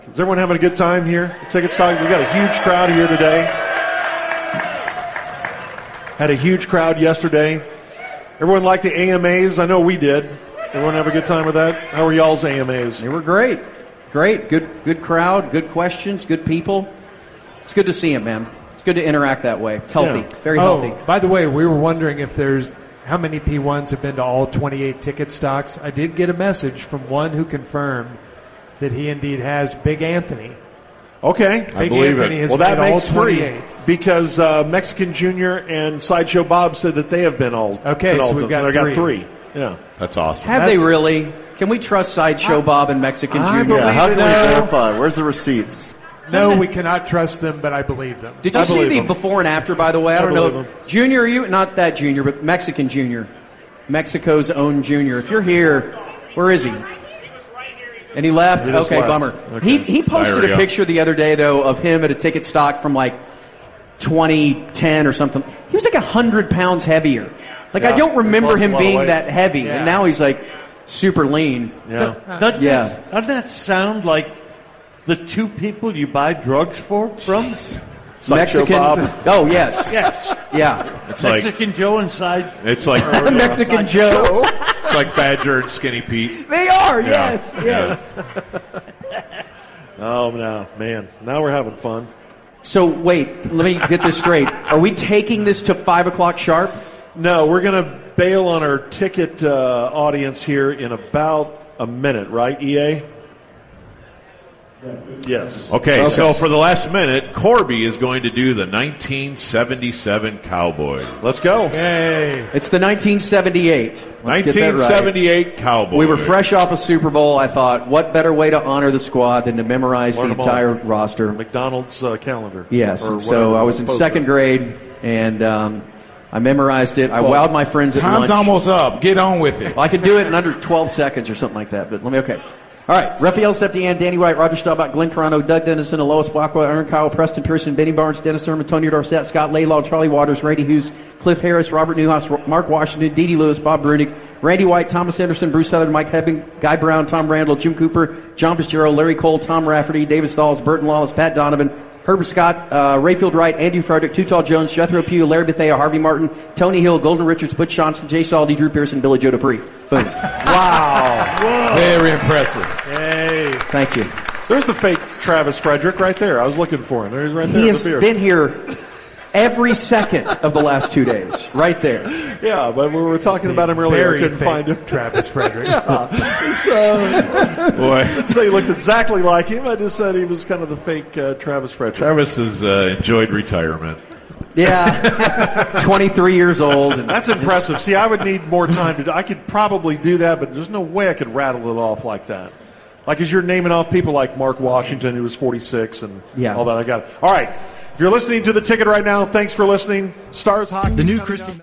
Is everyone having a good time here? Ticket stock. We got a huge crowd here today. Had a huge crowd yesterday. Everyone liked the AMAs. I know we did. Everyone have a good time with that? How were y'all's AMAs? They were great. Great. Good crowd, good questions, good people. It's good to see them, man. It's good to interact that way. It's healthy. Yeah. Very healthy. By the way, we were wondering if there's how many P1s have been to all 28 ticket stocks. I did get a message from one who confirmed that he indeed has Big Anthony. Okay. I believe Anthony it. Well, that makes three because Mexican Junior and Sideshow Bob said that they have been all. Okay, so we've got three. Yeah. That's awesome. Have they really? Can we trust Sideshow Bob and Mexican Junior? Yeah, how can we verify? Where's the receipts? No, we cannot trust them, but I believe them. Did you see the before and after, by the way? I don't know. Junior, you not that Junior, but Mexican Junior. Mexico's own Junior. If you're here, where is he? And he left? Okay, left. Bummer. Okay. He posted a picture the other day, though, of him at a ticket stock from like 2010 or something. He was like 100 pounds heavier. Like, I don't remember him being that heavy. Yeah. And now he's like super lean. Yeah. Doesn't that sound like the two people you buy drugs from? Mexican Bob. Oh, yes. Yes. Yeah. It's Mexican like, Joe inside. It's like Mexican Joe. It's like Badger and Skinny Pete. They are, yes. Oh, no, man. Now we're having fun. So, wait, let me get this straight. Are we taking this to 5 o'clock sharp? No, we're going to bail on our ticket audience here in about a minute, right, EA? Yes. Okay, so for the last minute, Corby is going to do the 1977 Cowboys. Let's go. Yay. It's the 1978. 1978 Cowboys. We were fresh off a Super Bowl. I thought, what better way to honor the squad than to memorize the entire roster? McDonald's calendar. Yes. So I was in second grade, and I memorized it. I wowed my friends at lunch. Time's almost up. Get on with it. Well, I could do it in under 12 seconds or something like that, but okay. All right, Raphael Septian, Danny White, Roger Staubach, Glenn Carano, Doug Dennison, Alois Blackwell, Aaron Kyle, Preston Pearson, Benny Barnes, Dennis Herman, Tony Dorsett, Scott Laylaw, Charlie Waters, Randy Hughes, Cliff Harris, Robert Newhouse, Mark Washington, Dee Dee Lewis, Bob Brunig, Randy White, Thomas Anderson, Bruce Southern, Mike Hebben, Guy Brown, Tom Randall, Jim Cooper, John Fitzgerald, Larry Cole, Tom Rafferty, David Stalls, Burton Lawless, Pat Donovan, Herbert Scott, Rayfield Wright, Andrew Frederick, Tootal Jones, Jethro Pugh, Larry Bethea, Harvey Martin, Tony Hill, Golden Richards, Butch Johnson, Jay Saldy, Drew Pearson, Billy Joe Dupree. Boom. Wow. Whoa. Very impressive. Hey. Thank you. There's the fake Travis Frederick right there. I was looking for him. There's right there. He has been here every second of the last 2 days. Right there. Yeah, but we were talking about him earlier. I couldn't find him. Travis Frederick. Boy. I'd say he looked exactly like him. I just said he was kind of the fake Travis Frederick. Travis has enjoyed retirement. Yeah, 23 years old. That's impressive. See, I would need more time I could probably do that, but there's no way I could rattle it off like that. Like as you're naming off people like Mark Washington, who was 46, and all that. I got it. All right. If you're listening to The Ticket right now, thanks for listening. Stars Hockey. The new Christy